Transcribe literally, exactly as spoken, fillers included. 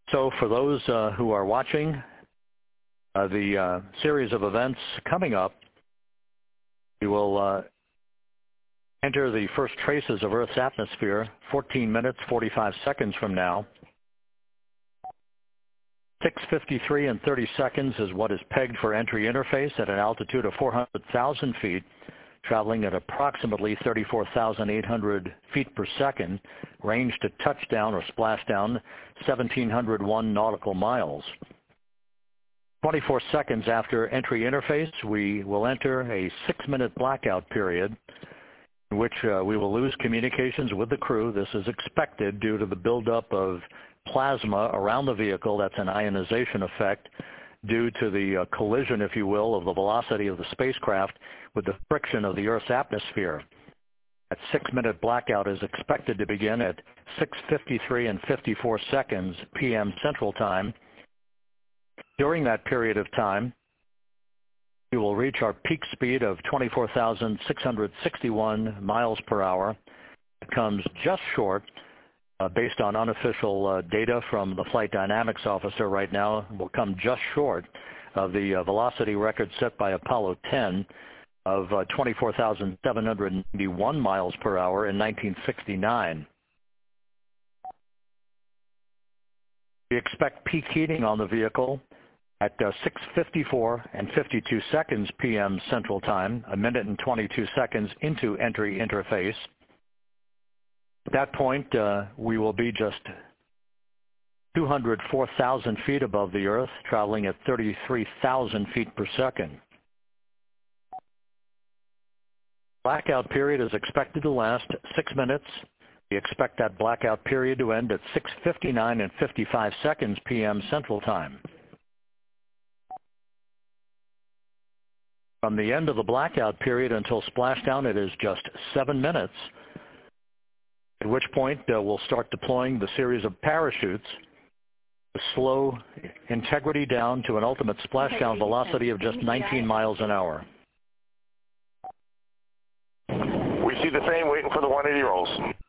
So for those uh, who are watching uh, the uh, series of events coming up, we will uh, enter the first traces of Earth's atmosphere fourteen minutes, forty-five seconds from now. six fifty-three and thirty seconds is what is pegged for entry interface at an altitude of four hundred thousand feet, traveling at approximately thirty-four thousand eight hundred feet per second, range to touchdown or splashdown seventeen oh one nautical miles. twenty-four seconds after entry interface, we will enter a six-minute blackout period in which uh, we will lose communications with the crew. This is expected due to the buildup of plasma around the vehicle. That's an ionization effect due to the uh, collision, if you will, of the velocity of the spacecraft with the friction of the Earth's atmosphere. That six-minute blackout is expected to begin at six fifty-three and fifty-four seconds p m Central Time. During that period of time, we will reach our peak speed of twenty-four thousand six hundred sixty-one miles per hour. It comes just short, uh, based on unofficial uh, data from the flight dynamics officer right now, will come just short of the uh, velocity record set by Apollo ten of uh, twenty-four thousand seven hundred ninety-one miles per hour in nineteen sixty-nine. We expect peak heating on the vehicle at uh, six fifty-four and fifty-two seconds p m Central Time, a minute and twenty-two seconds into entry interface. At that point, uh, we will be just two hundred four thousand feet above the Earth, traveling at thirty-three thousand feet per second. Blackout period is expected to last six minutes. We expect that blackout period to end at six fifty-nine and fifty-five seconds p m Central Time. From the end of the blackout period until splashdown, it is just seven minutes, at which point uh, we'll start deploying the series of parachutes to slow integrity down to an ultimate splashdown velocity of just nineteen miles an hour. We see the same, waiting for the one eighty rolls.